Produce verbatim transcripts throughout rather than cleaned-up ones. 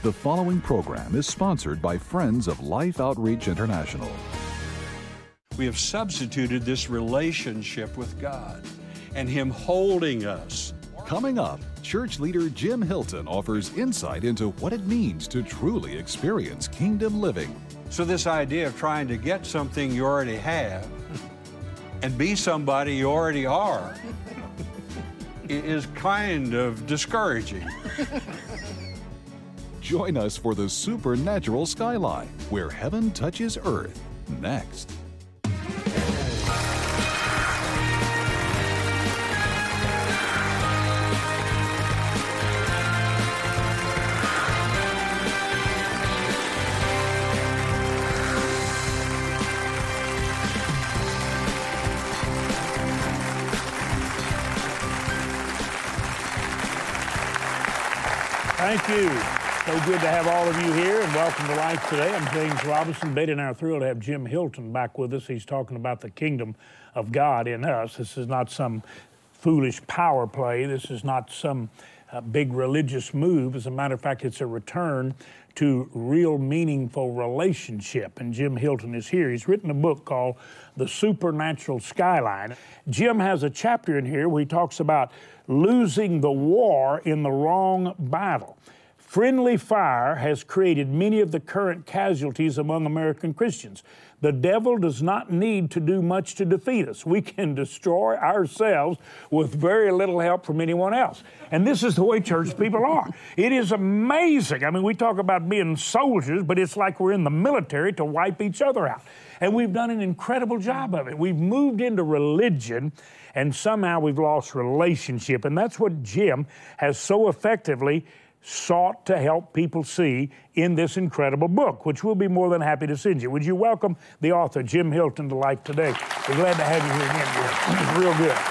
The following program is sponsored by Friends of Life Outreach International. We have substituted this relationship with God and Him holding us. Coming up, church leader Jim Hilton offers insight into what it means to truly experience kingdom living. So this idea of trying to get something you already have and be somebody you already are is kind of discouraging. Join us for the Supernatural Skyline, where heaven touches earth, next. Thank you. So good to have all of you here, and welcome to Life Today. I'm James Robinson. Betty and I are thrilled to have Jim Hilton back with us. He's talking about the kingdom of God in us. This is not some foolish power play. This is not some uh, big religious move. As a matter of fact, it's a return to real meaningful relationship. And Jim Hilton is here. He's written a book called The Supernatural Skyline. Jim has a chapter in here where he talks about losing the war in the wrong battle. Friendly fire has created many of the current casualties among American Christians. The devil does not need to do much to defeat us. We can destroy ourselves with very little help from anyone else. And this is the way church people are. It is amazing. I mean, we talk about being soldiers, but it's like we're in the military to wipe each other out. And we've done an incredible job of it. We've moved into religion, and somehow we've lost relationship. And that's what Jim has so effectively sought to help people see in this incredible book, which we'll be more than happy to send you. Would you welcome the author, Jim Hilton, to Life Today? We're glad to have you here again, Jim. Real good.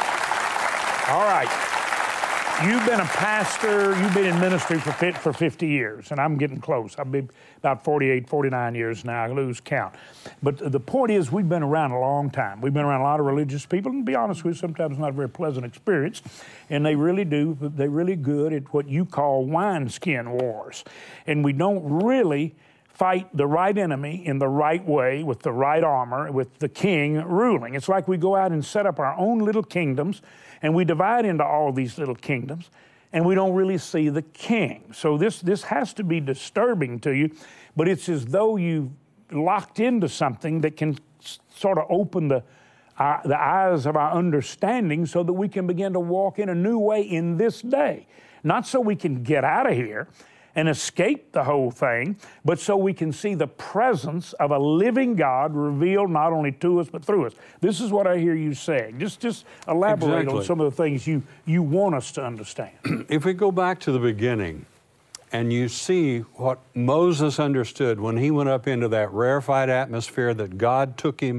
All right. You've been a pastor, you've been in ministry for for fifty years, and I'm getting close. I've been about forty-eight, forty-nine years now. I lose count. But the point is, we've been around a long time. We've been around a lot of religious people, and to be honest with you, sometimes not a very pleasant experience. And they really do, they're really good at what you call wineskin wars. And we don't really fight the right enemy in the right way, with the right armor, with the king ruling. It's like we go out and set up our own little kingdoms, and we divide into all these little kingdoms, and we don't really see the king. So this, this has to be disturbing to you, but it's as though you've locked into something that can s- sort of open the, uh, the eyes of our understanding so that we can begin to walk in a new way in this day. Not so we can get out of here and escape the whole thing, but so we can see the presence of a living God revealed not only to us, but through us. This is what I hear you saying. Just just elaborate Exactly. on some of the things you, you want us to understand. If we go back to the beginning and you see what Moses understood when he went up into that rarefied atmosphere that God took him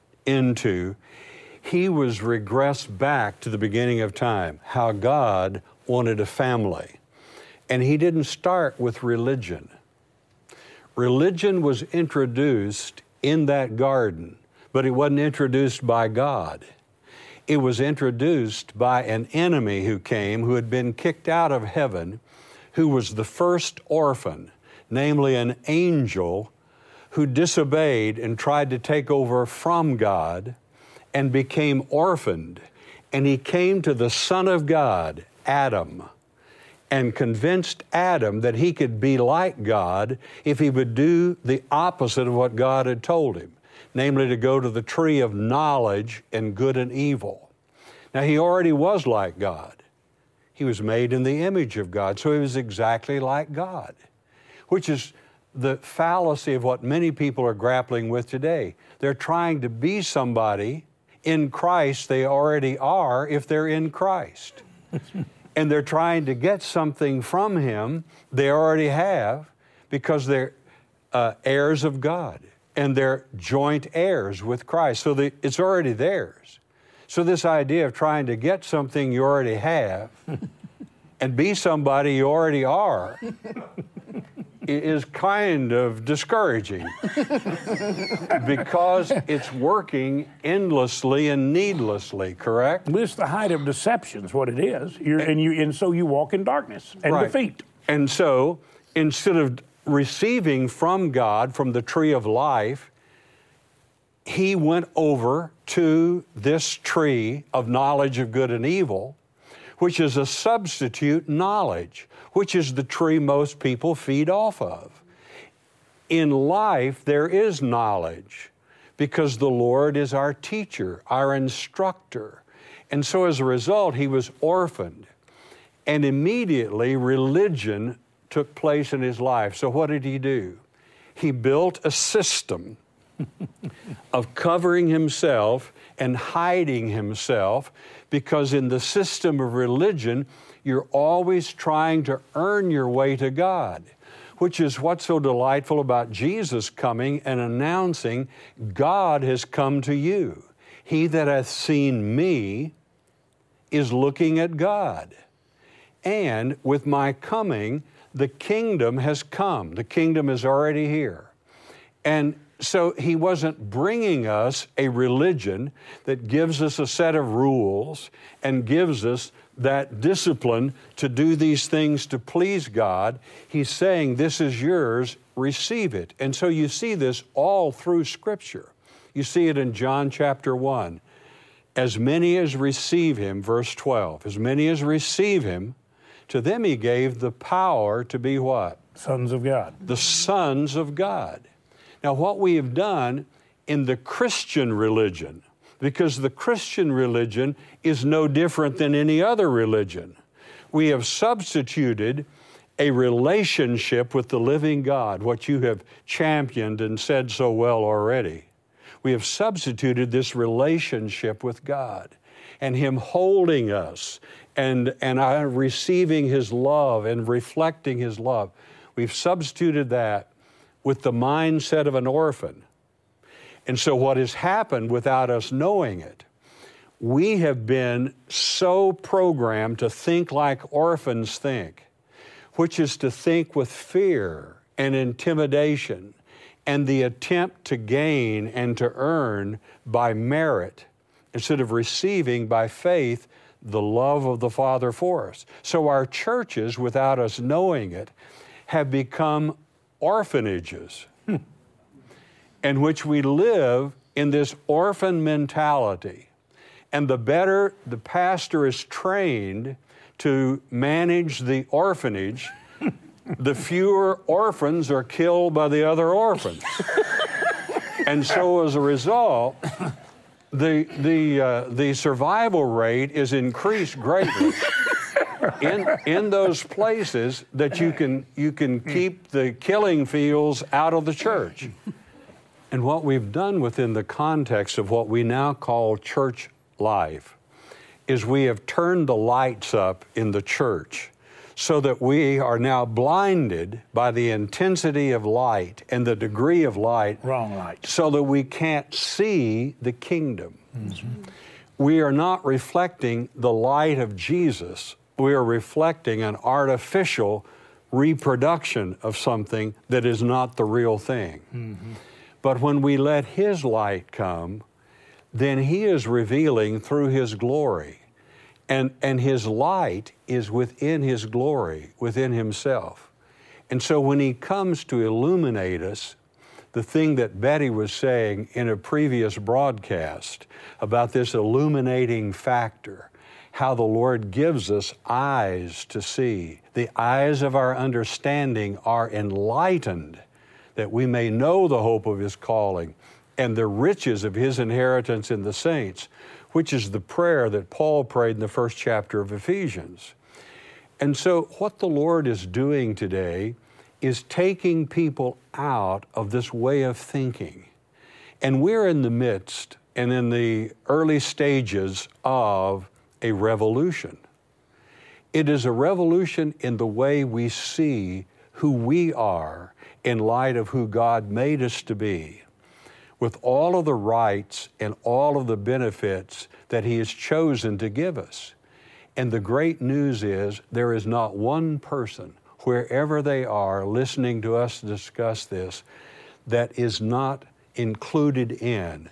into, he was regressed back to the beginning of time, how God wanted a family. And he didn't start with religion. Religion was introduced in that garden, but it wasn't introduced by God. It was introduced by an enemy who came, who had been kicked out of heaven, who was the first orphan, namely an angel who disobeyed and tried to take over from God and became orphaned. And he came to the Son of God, Adam, and convinced Adam that he could be like God if he would do the opposite of what God had told him, namely to go to the tree of knowledge and good and evil. Now, he already was like God. He was made in the image of God, so he was exactly like God, which is the fallacy of what many people are grappling with today. They're trying to be somebody in Christ they already are if they're in Christ. And they're trying to get something from Him they already have because they're uh, heirs of God and they're joint heirs with Christ. So they, it's already theirs. So this idea of trying to get something you already have and be somebody you already are is kind of discouraging because it's working endlessly and needlessly, correct? Well, it's the height of deception is what it is. You're, and, you, and so you walk in darkness and right. defeat. And so instead of receiving from God, from the tree of life, he went over to this tree of knowledge of good and evil, which is a substitute knowledge, which is the tree most people feed off of. In life, there is knowledge because the Lord is our teacher, our instructor. And so as a result, he was orphaned. And immediately, religion took place in his life. So what did he do? He built a system of covering himself and hiding himself, because in the system of religion, you're always trying to earn your way to God, which is what's so delightful about Jesus coming and announcing, God has come to you. He that hath seen me is looking at God. And with my coming, the kingdom has come. The kingdom is already here. And so he wasn't bringing us a religion that gives us a set of rules and gives us that discipline to do these things to please God. He's saying, this is yours, receive it. And so you see this all through Scripture. You see it in John chapter one. As many as receive him, verse twelve, as many as receive him, to them he gave the power to be what? Sons of God. The sons of God. Now, what we have done in the Christian religion, because the Christian religion is no different than any other religion, we have substituted a relationship with the living God, what you have championed and said so well already. We have substituted this relationship with God and him holding us and, and uh, receiving his love and reflecting his love. We've substituted that with the mindset of an orphan. And so what has happened without us knowing it, we have been so programmed to think like orphans think, which is to think with fear and intimidation and the attempt to gain and to earn by merit instead of receiving by faith the love of the Father for us. So our churches, without us knowing it, have become orphanages in which we live in this orphan mentality. And the better the pastor is trained to manage the orphanage, the fewer orphans are killed by the other orphans. And so as a result, the, the, uh, the survival rate is increased greatly. In, in those places that you can, you can keep the killing fields out of the church. And what we've done within the context of what we now call church life is we have turned the lights up in the church so that we are now blinded by the intensity of light and the degree of light. Wrong light. So that we can't see the kingdom. Mm-hmm. We are not reflecting the light of Jesus. We are reflecting an artificial reproduction of something that is not the real thing. Mm-hmm. But when we let his light come, then he is revealing through his glory. And, and his light is within his glory, within himself. And so when he comes to illuminate us, the thing that Betty was saying in a previous broadcast about this illuminating factor, how the Lord gives us eyes to see. The eyes of our understanding are enlightened, that we may know the hope of his calling and the riches of his inheritance in the saints, which is the prayer that Paul prayed in the first chapter of Ephesians. And so what the Lord is doing today is taking people out of this way of thinking. And we're in the midst and in the early stages of a revolution. It is a revolution in the way we see who we are in light of who God made us to be, with all of the rights and all of the benefits that he has chosen to give us. And the great news is there is not one person, wherever they are, listening to us discuss this, that is not included in.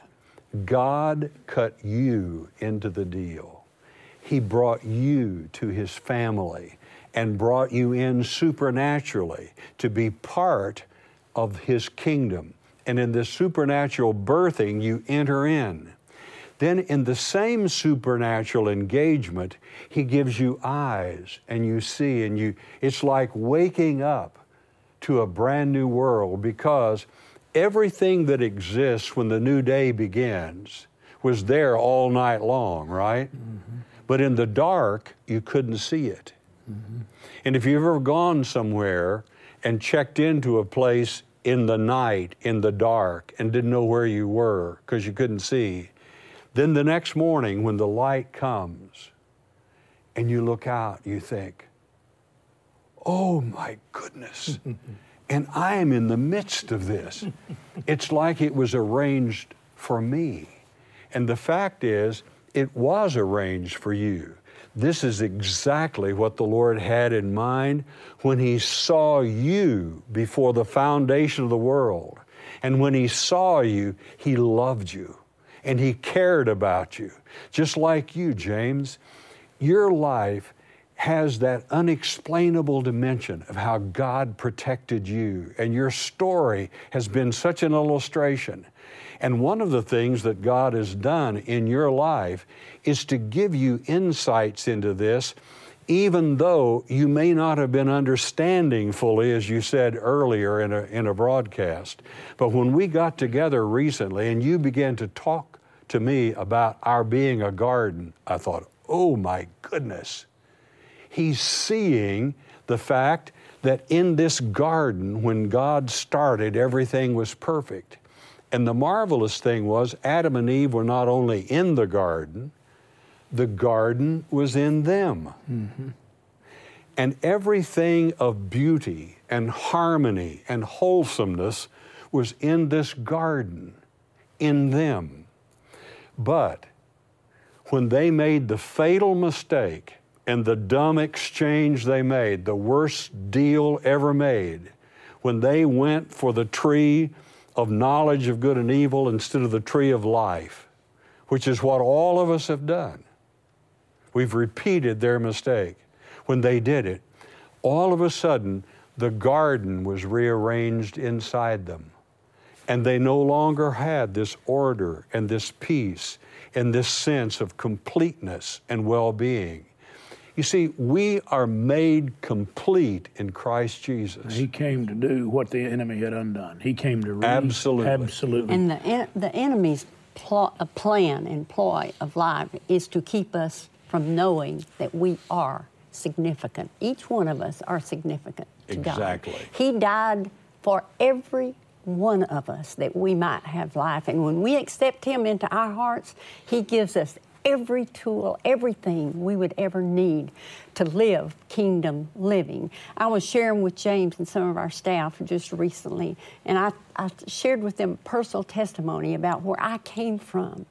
God cut you into the deal. He brought you to his family, and brought you in supernaturally to be part of His kingdom. And in this supernatural birthing, you enter in. Then in the same supernatural engagement, He gives you eyes and you see, and you, it's like waking up to a brand new world, because everything that exists when the new day begins was there all night long, right? Mm-hmm. But in the dark, you couldn't see it. Mm-hmm. And if you've ever gone somewhere and checked into a place in the night, in the dark, and didn't know where you were because you couldn't see, then the next morning when the light comes and you look out, you think, oh my goodness, and I am in the midst of this. It's like it was arranged for me. And the fact is, it was arranged for you. This is exactly what the Lord had in mind when He saw you before the foundation of the world. And when He saw you, He loved you and He cared about you. Just like you, James, your life has that unexplainable dimension of how God protected you. And your story has been such an illustration. And one of the things that God has done in your life is to give you insights into this, even though you may not have been understanding fully, as you said earlier in a, in a broadcast. But when we got together recently and you began to talk to me about our being a garden, I thought, oh my goodness. He's seeing the fact that in this garden, when God started, everything was perfect. And the marvelous thing was, Adam and Eve were not only in the garden, the garden was in them. Mm-hmm. And everything of beauty and harmony and wholesomeness was in this garden, in them. But when they made the fatal mistake and the dumb exchange they made, the worst deal ever made, when they went for the tree of knowledge of good and evil instead of the tree of life, which is what all of us have done. We've repeated their mistake. When they did it, all of a sudden, the garden was rearranged inside them. And they no longer had this order and this peace and this sense of completeness and well-being. You see, we are made complete in Christ Jesus. He came to do what the enemy had undone. He came to re- absolutely, absolutely. And the the enemy's pl- plan and ploy of life is to keep us from knowing that we are significant. Each one of us are significant to God. Exactly. He died for every one of us that we might have life. And when we accept Him into our hearts, He gives us every tool, everything we would ever need to live kingdom living. I was sharing with James and some of our staff just recently, and I, I shared with them personal testimony about where I came from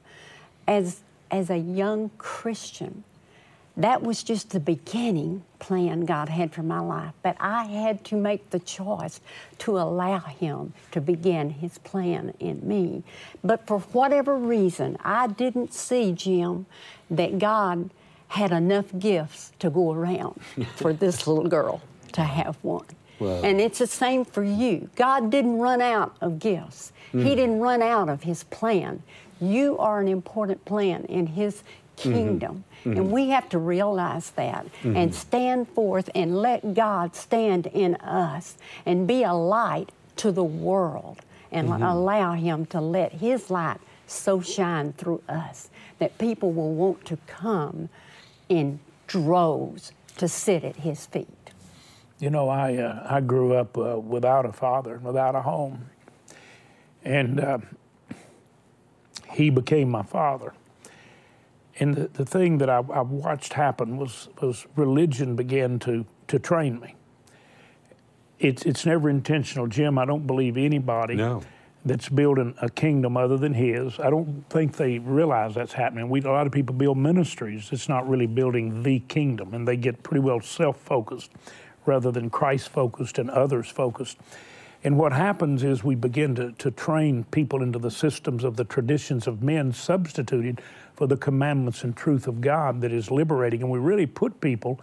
as, as a young Christian. That was just the beginning plan God had for my life, but I had to make the choice to allow Him to begin His plan in me. But for whatever reason, I didn't see, Jim, that God had enough gifts to go around for this little girl to have one. Wow. And it's the same for you. God didn't run out of gifts. Mm. He didn't run out of His plan. You are an important plan in His kingdom. Mm-hmm. And we have to realize that mm-hmm. and stand forth and let God stand in us and be a light to the world and mm-hmm. allow Him to let His light so shine through us that people will want to come in droves to sit at His feet. You know, I uh, I grew up uh, without a father and without a home. And uh, He became my father. And the, the thing that I, I watched happen was, was religion began to, to train me. It's it's never intentional, Jim. I don't believe anybody no. that's building a kingdom other than His. I don't think they realize that's happening. We, a lot of people build ministries. It's not really building the kingdom, and they get pretty well self-focused rather than Christ-focused and others-focused. And what happens is we begin to, to train people into the systems of the traditions of men substituted for the commandments and truth of God that is liberating. And we really put people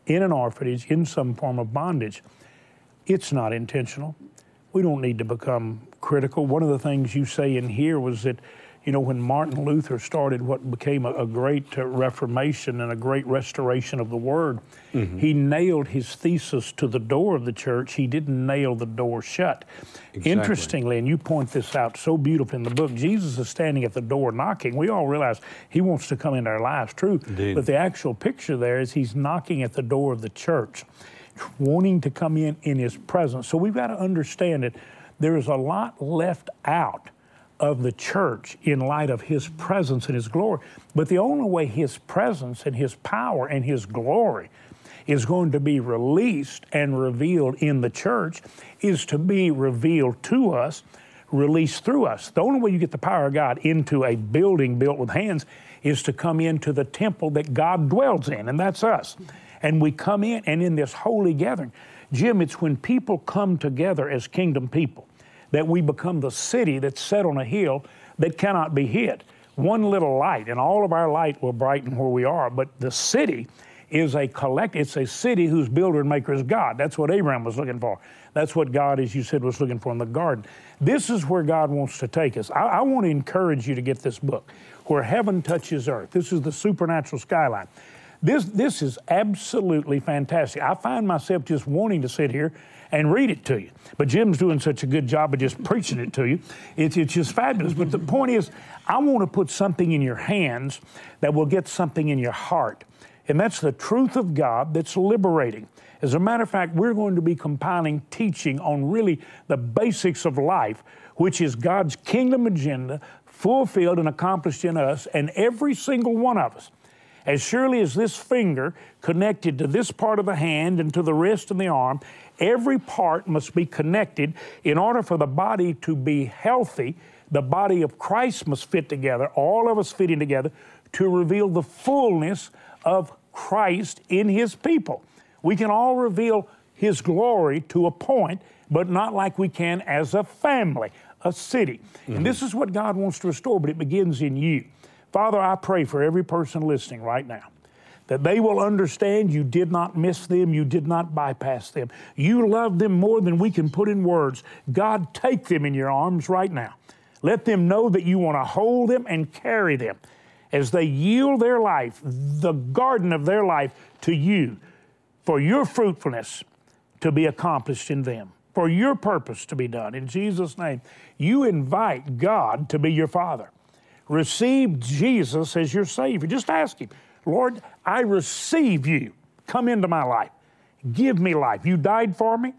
in an orphanage, in some form of bondage. It's not intentional. We don't need to become critical. One of the things you say in here was that, you know, when Martin Luther started what became a, a great uh, Reformation and a great restoration of the Word, mm-hmm. he nailed his thesis to the door of the church. He didn't nail the door shut. Exactly. Interestingly, and you point this out so beautifully in the book, Jesus is standing at the door knocking. We all realize he wants to come into our lives, true. Indeed. But the actual picture there is he's knocking at the door of the church, wanting to come in in his presence. So we've got to understand that there is a lot left out of the church in light of his presence and his glory. But the only way his presence and his power and his glory is going to be released and revealed in the church is to be revealed to us, released through us. The only way you get the power of God into a building built with hands is to come into the temple that God dwells in, and that's us. And we come in, and in this holy gathering, Jim, it's when people come together as kingdom people that we become the city that's set on a hill that cannot be hid. One little light, and all of our light will brighten where we are, but the city is a collect, it's a city whose builder and maker is God. That's what Abraham was looking for. That's what God, as you said, was looking for in the garden. This is where God wants to take us. I, I want to encourage you to get this book, Where Heaven Touches Earth. This is the supernatural skyline. This, this is absolutely fantastic. I find myself just wanting to sit here and read it to you. But Jim's doing such a good job of just preaching it to you. It's, it's just fabulous. But the point is, I want to put something in your hands that will get something in your heart. And that's the truth of God that's liberating. As a matter of fact, we're going to be compiling teaching on really the basics of life, which is God's kingdom agenda fulfilled and accomplished in us, and every single one of us. As surely as this finger connected to this part of the hand and to the wrist and the arm, every part must be connected in order for the body to be healthy. The body of Christ must fit together, all of us fitting together, to reveal the fullness of Christ in His people. We can all reveal His glory to a point, but not like we can as a family, a city. Mm-hmm. And this is what God wants to restore, but it begins in you. Father, I pray for every person listening right now that they will understand you did not miss them, you did not bypass them. You love them more than we can put in words. God, take them in your arms right now. Let them know that you want to hold them and carry them as they yield their life, the garden of their life, to you for your fruitfulness to be accomplished in them, for your purpose to be done. In Jesus' name, you invite God to be your Father. Receive Jesus as your Savior. Just ask Him, Lord, I receive you. Come into my life. Give me life. You died for me.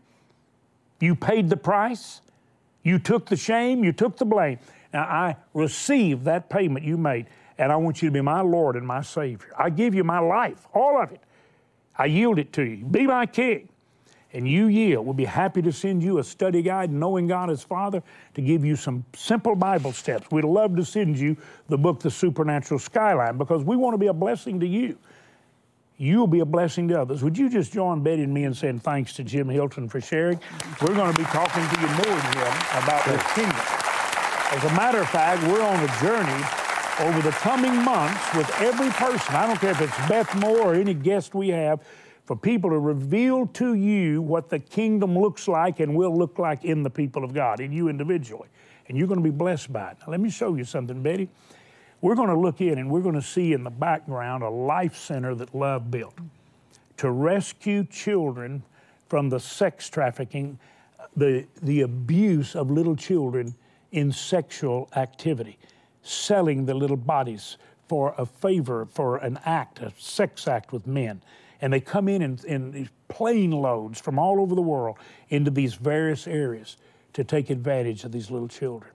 You paid the price. You took the shame. You took the blame. Now, I receive that payment you made, and I want you to be my Lord and my Savior. I give you my life, all of it. I yield it to you. Be my King. And you yield. We'll be happy to send you a study guide, Knowing God as Father, to give you some simple Bible steps. We'd love to send you the book, The Supernatural Skyline, because we want to be a blessing to you. You'll be a blessing to others. Would you just join Betty and me in saying thanks to Jim Hilton for sharing? We're going to be talking to you more, Jim, about the kingdom. As a matter of fact, we're on a journey over the coming months with every person. I don't care if it's Beth Moore or any guest we have, for people to reveal to you what the kingdom looks like and will look like in the people of God, in you individually. And you're going to be blessed by it. Now, let me show you something, Betty. We're going to look in and we're going to see in the background a life center that Love built to rescue children from the sex trafficking, the, the abuse of little children in sexual activity, selling the little bodies for a favor, for an act, a sex act with men. And they come in, in in these plane loads from all over the world into these various areas to take advantage of these little children.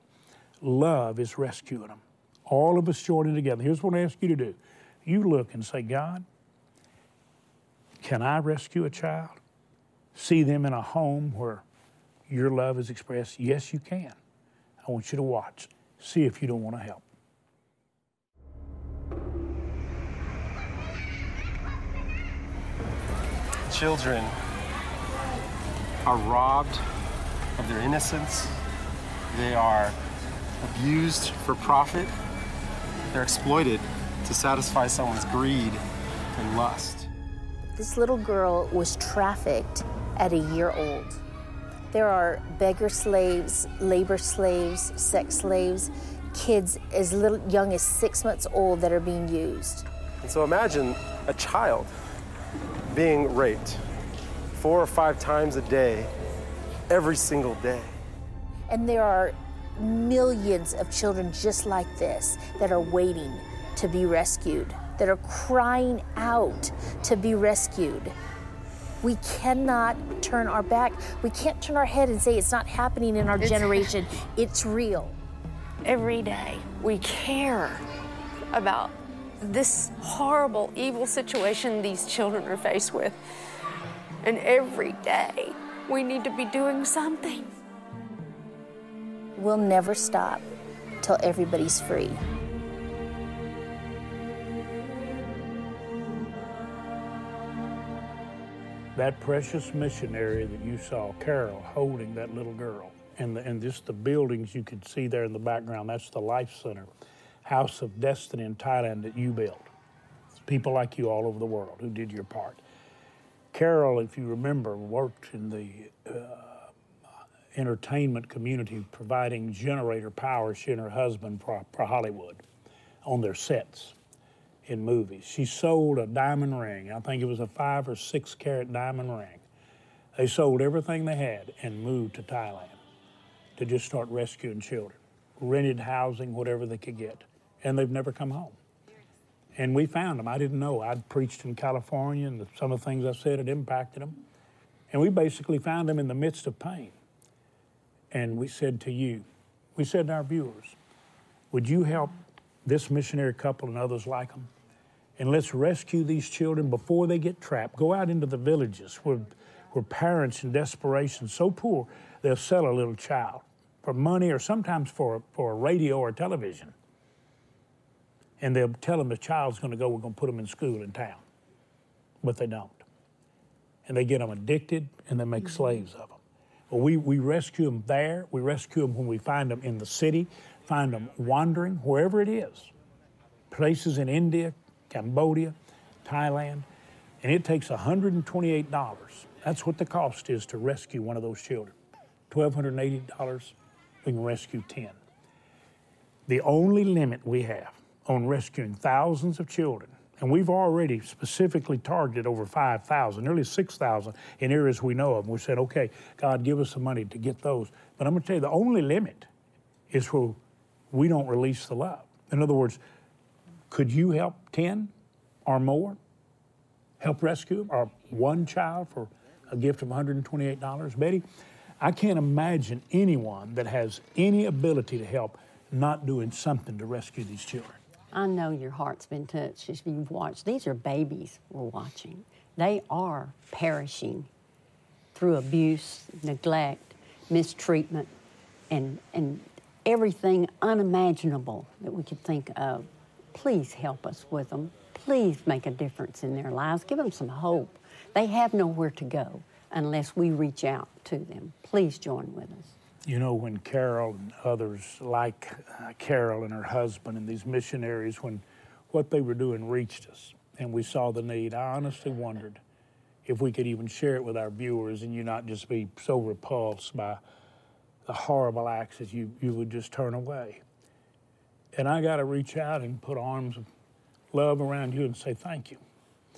Love is rescuing them. All of us joining together. Here's what I ask you to do. You look and say, God, can I rescue a child? See them in a home where your love is expressed? Yes, you can. I want you to watch. See if you don't want to help. Children are robbed of their innocence. They are abused for profit. They're exploited to satisfy someone's greed and lust. This little girl was trafficked at a year old. There are beggar slaves, labor slaves, sex slaves, kids as little young as six months old that are being used. And so imagine a child being raped four or five times a day, every single day. And there are millions of children just like this that are waiting to be rescued, that are crying out to be rescued. We cannot turn our back. We can't turn our head and say it's not happening in our It's- generation. It's real. Every day we care about this horrible, evil situation these children are faced with. And every day we need to be doing something. We'll never stop till everybody's free. That precious missionary that you saw, Carol, holding that little girl, and, the, and just the buildings you could see there in the background, that's the Life Center, House of Destiny in Thailand that you built. It's people like you all over the world who did your part. Carol, if you remember, worked in the uh, entertainment community providing generator power, she and her husband, for, for Hollywood on their sets in movies. She sold a diamond ring. I think it was a five or six carat diamond ring. They sold everything they had and moved to Thailand to just start rescuing children. Rented housing, whatever they could get. And they've never come home. And we found them. I didn't know. I'd preached in California, and some of the things I said had impacted them. And we basically found them in the midst of pain. And we said to you, we said to our viewers, would you help this missionary couple and others like them? And let's rescue these children before they get trapped. Go out into the villages where, where parents in desperation, so poor, they'll sell a little child for money or sometimes for, for a radio or television. And they'll tell them the child's going to go, we're going to put them in school in town. But they don't. And they get them addicted and they make mm-hmm. slaves of them. Well, we, we rescue them there. We rescue them when we find them in the city, find them wandering, wherever it is. Places in India, Cambodia, Thailand. And it takes one hundred twenty-eight dollars. That's what the cost is to rescue one of those children. one thousand two hundred eighty dollars, we can rescue ten. The only limit we have on rescuing thousands of children, and we've already specifically targeted over five thousand, nearly six thousand in areas we know of. We said, okay, God, give us the money to get those. But I'm going to tell you, the only limit is where we don't release the love. In other words, could you help ten or more? Help rescue them? Or one child for a gift of one hundred twenty-eight dollars? Betty, I can't imagine anyone that has any ability to help not doing something to rescue these children. I know your heart's been touched as you've watched. These are babies we're watching. They are perishing through abuse, neglect, mistreatment, and, and everything unimaginable that we could think of. Please help us with them. Please make a difference in their lives. Give them some hope. They have nowhere to go unless we reach out to them. Please join with us. You know, when Carol and others like uh, Carol and her husband and these missionaries, when what they were doing reached us and we saw the need, I honestly wondered if we could even share it with our viewers and you not just be so repulsed by the horrible acts that you, you would just turn away. And I got to reach out and put arms of love around you and say thank you.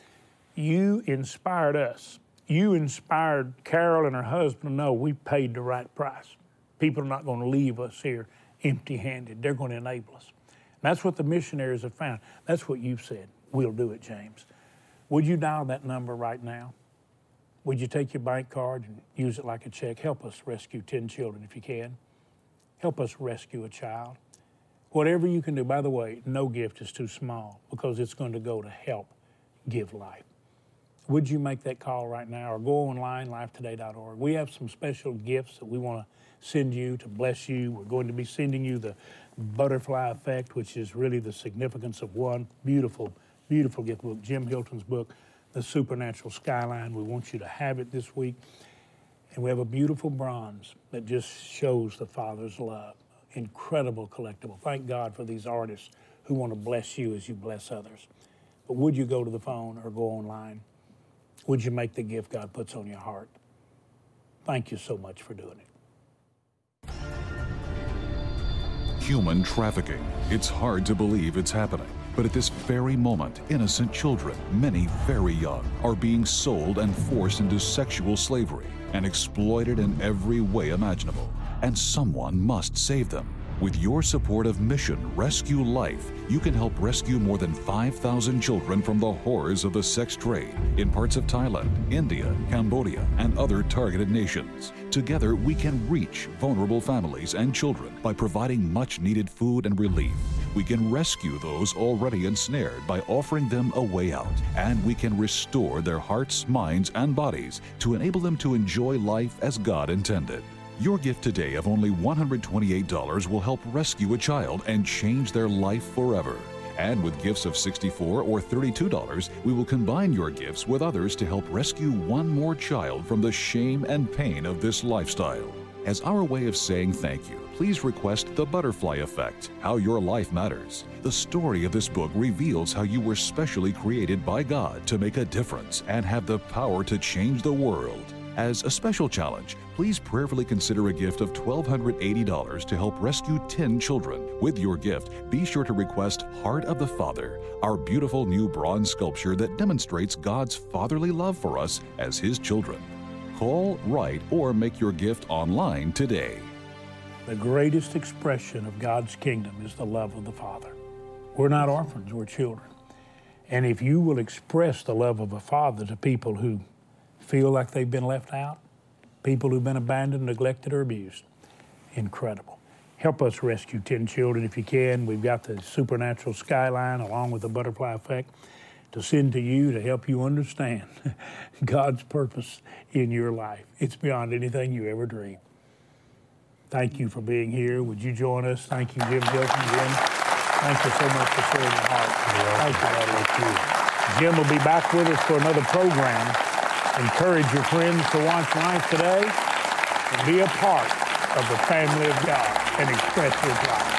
You inspired us. You inspired Carol and her husband to know we paid the right price. People are not going to leave us here empty-handed. They're going to enable us. And that's what the missionaries have found. That's what you've said. We'll do it, James. Would you dial that number right now? Would you take your bank card and use it like a check? Help us rescue ten children if you can. Help us rescue a child. Whatever you can do. By the way, no gift is too small because it's going to go to help give life. Would you make that call right now or go online, life today dot org? We have some special gifts that we want to send you to bless you. We're going to be sending you the Butterfly Effect, which is really the significance of one beautiful, beautiful gift book, Jim Hilton's book, The Supernatural Skyline. We want you to have it this week. And we have a beautiful bronze that just shows the Father's love. Incredible collectible. Thank God for these artists who want to bless you as you bless others. But would you go to the phone or go online? would you make the gift God puts on your heart? Thank you so much for doing it. Human trafficking. It's hard to believe it's happening. But at this very moment, innocent children, many very young, are being sold and forced into sexual slavery and exploited in every way imaginable. And someone must save them. With your support of Mission Rescue Life, you can help rescue more than five thousand children from the horrors of the sex trade in parts of Thailand, India, Cambodia, and other targeted nations. Together, we can reach vulnerable families and children by providing much-needed food and relief. We can rescue those already ensnared by offering them a way out, and we can restore their hearts, minds, and bodies to enable them to enjoy life as God intended. Your gift today of only one hundred twenty-eight dollars will help rescue a child and change their life forever. And with gifts of sixty-four dollars or thirty-two dollars, we will combine your gifts with others to help rescue one more child from the shame and pain of this lifestyle. As our way of saying thank you, please request The Butterfly Effect, How Your Life Matters. The story of this book reveals how you were specially created by God to make a difference and have the power to change the world. As a special challenge, please prayerfully consider a gift of one thousand two hundred eighty dollars to help rescue ten children. With your gift, be sure to request Heart of the Father, our beautiful new bronze sculpture that demonstrates God's fatherly love for us as His children. Call, write, or make your gift online today. The greatest expression of God's kingdom is the love of the Father. We're not orphans, we're children. And if you will express the love of a father to people who feel like they've been left out, people who've been abandoned, neglected, or abused, incredible. Help us rescue ten children if you can. We've got the Supernatural Skyline along with the Butterfly Effect to send to you to help you understand God's purpose in your life. It's beyond anything you ever dreamed. Thank you for being here. Would you join us? Thank you, Jim Hilton. Jim, thank you so much for sharing your heart. Thank you, buddy. Jim will be back with us for another program. Encourage your friends to watch Life Today and be a part of the family of God and express His life.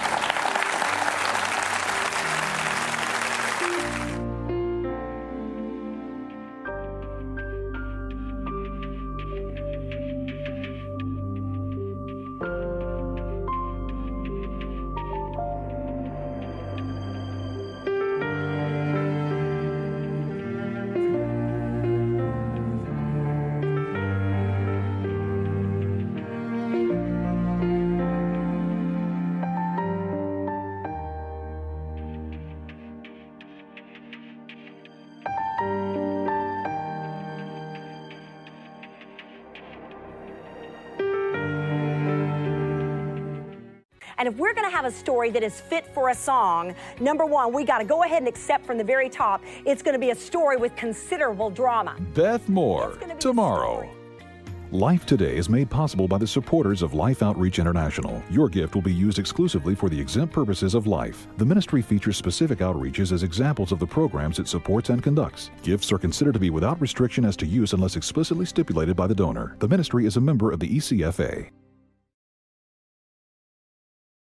And if we're going to have a story that is fit for a song, number one, we got to go ahead and accept from the very top, it's going to be a story with considerable drama. Beth Moore, tomorrow. Life Today is made possible by the supporters of Life Outreach International. Your gift will be used exclusively for the exempt purposes of life. The ministry features specific outreaches as examples of the programs it supports and conducts. Gifts are considered to be without restriction as to use unless explicitly stipulated by the donor. The ministry is a member of the E C F A.